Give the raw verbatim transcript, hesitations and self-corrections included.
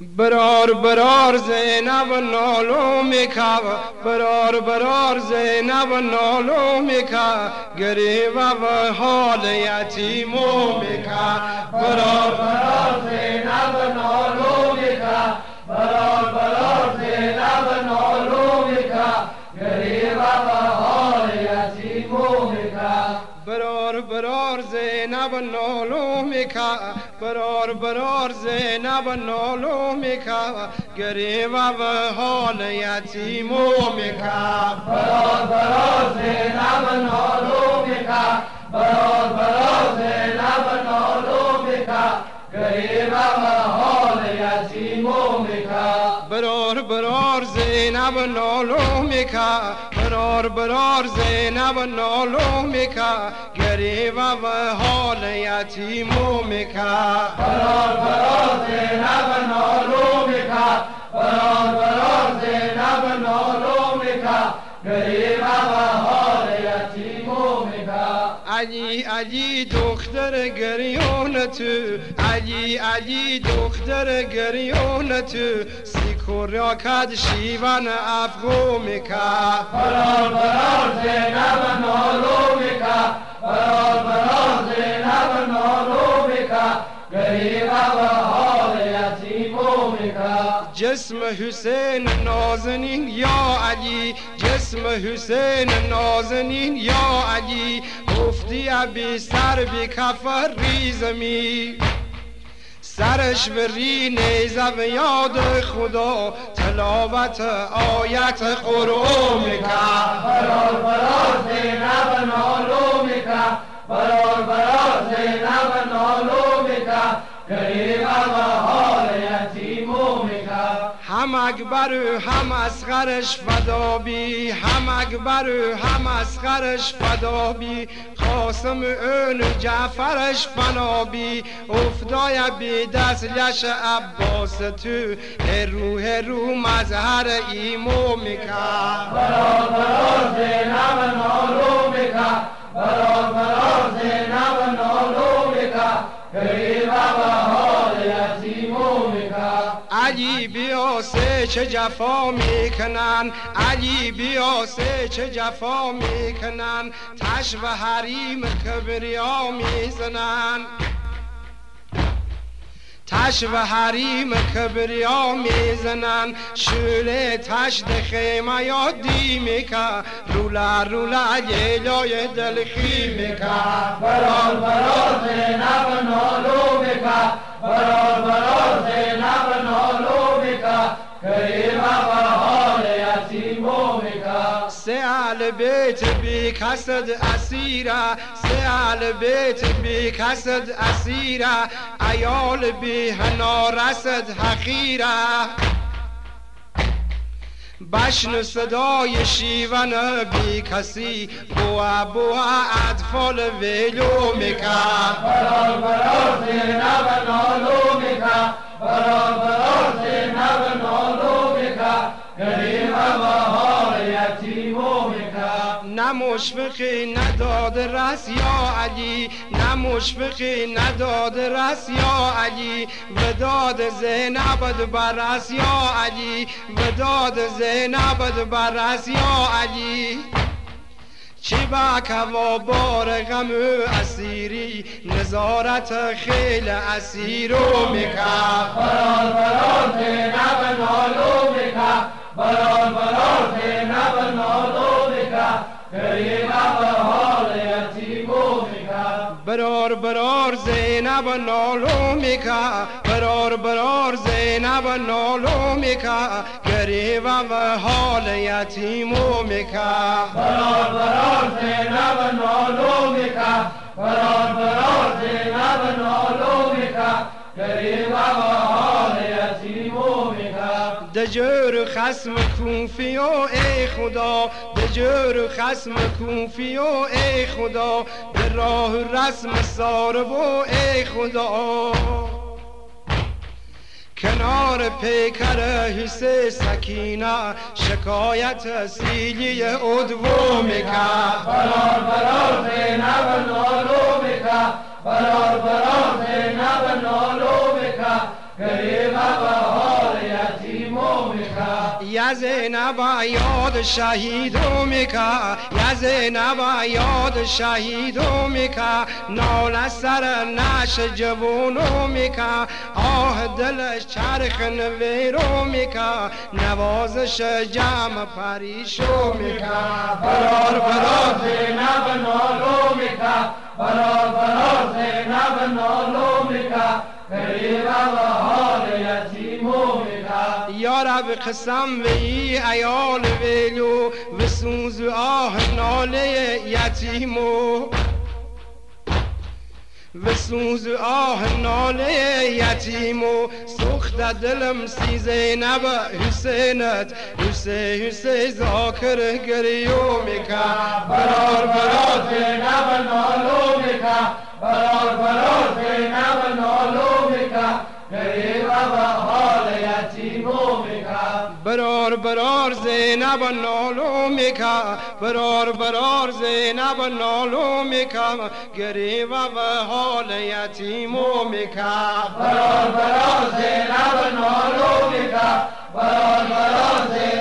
برار برار زینب نالو میکا برار برار زینب نالو میکا گریب و حال یتیمو میکا برار برار زینب نالو میکا برار برار زینب نالو میکا گریب و حال یتیمو میکا برار برار زینب نالو میکا برار برار زینب نالو میکا گریب و حال یتیمو میکا برار برار زینب نالو میکا برار برار زینب نالو میکا گریب و حال یتیمو میکا برار برار زینب نالو میکا برار برار زینب نالو میکا گریب و حال یتیمو میکا برار برار زینب نالو میکا برار برار زینب نالو میکا گریب و حال یتیمو میکا علی علی دختر گریون تو علی علی دختر گریون تو سیکوریا کد شیون افغو میکا برار برار زینب نالو میکا برار برار زینب نالو میکا گریب و حال یتیمو میکا جسم حسین نازنین یا علی جسم حسین نازنین یا علی افتی بی سر بی کفر ریزمی سرش بری نیزه و یاد خدا تلاوت آیت قرآن میکا برار برار زینب نالو میکا برار برار زینب نالو میکا گریب و حال یتیمو میکا هم اکبر و هم اصغرش فدا بی هم اکبر و هم اصغرش فدا بی قاسم اون جعفرش فنا بی افتای بی دست لش عباس تو هرو هرو مظهر ایمو میکا برار برار زینب نالو میکا برار برار زینب نالو میکا گریب و حال یتیمو میکا علی بیا سه چه جفا میکنن علی بیا سه چه جفا میکنن تش و حریم کبریا میزنن تش و حریم کبریا میزنن شوله تش ده خیمه یادی میکا رولا رولا گیلای دلخی میکا برار برار زینب نالو میکا برار برار زینب نالو میکا گریب و حال یتیمو میکا سه آل بیت بی کسد اسیره سه آل بیت بی کسد اسیره ایال بی هنا رسد حقیره بشن صدای شیون بی کسی بوا بوا اطفال ویلو میکا برار برار زینب نالو میکا برار برار زینب نالو میکا گریب و حال یتیمو میکا نه مشفقی نداد رس یا علی نه مشفقی نداد رس یا علی وداد زینب برس یا علی وداد زینب برس یا علی چی باک و بار غم اسیری نظارت خیل اسیرو میکا برار برار زینب نالو میکا برار برار زینب نالو میکا گریب و حال یتیمو میکا برار برار زینب نالو میکا برار برار زینب نالو میکا گریب و حال یتیمو میکا برار برار زینب نالو میکا برار برار زینب نالو میکا گریب و حال یتیمو میکا دجور خسم کوفی و ای خدا دجور خسم کوفی و ای خدا به راه رسم سارب و ای خدا کنار پیکر حسین سکینه شکایت سیلی ادوو میکا برار برار زینب نالو میکا برار برار زینب نالو میکا گریب و حال یا زینب یاد شهیدو میکا یا زینب یاد شهیدو میکا نال سر نش جوونو میکا آه دلش چرخ نویرو میکا نوازش جمع پریشو میکا برار برار زینب نالو میکا برار برار زینب نالو میکا غریب و حال یتیمو میکا یا رب قسم وی ایال ویلو و سوز و آه ناله یتیمو و سوز و آه ناله یتیمو سخت دلم سی زینب حسینت حسین حسین ذاکر گریو میکا برار برار زینب نالو میکا برار برار زینب نالو میکا غریب و حال یتیمو میکا برار برار زینب نالو میکا برار برار زینب نالو میکا گریب و حال یتیمو میکا برار برار زینب نالو میکا برار برار زینب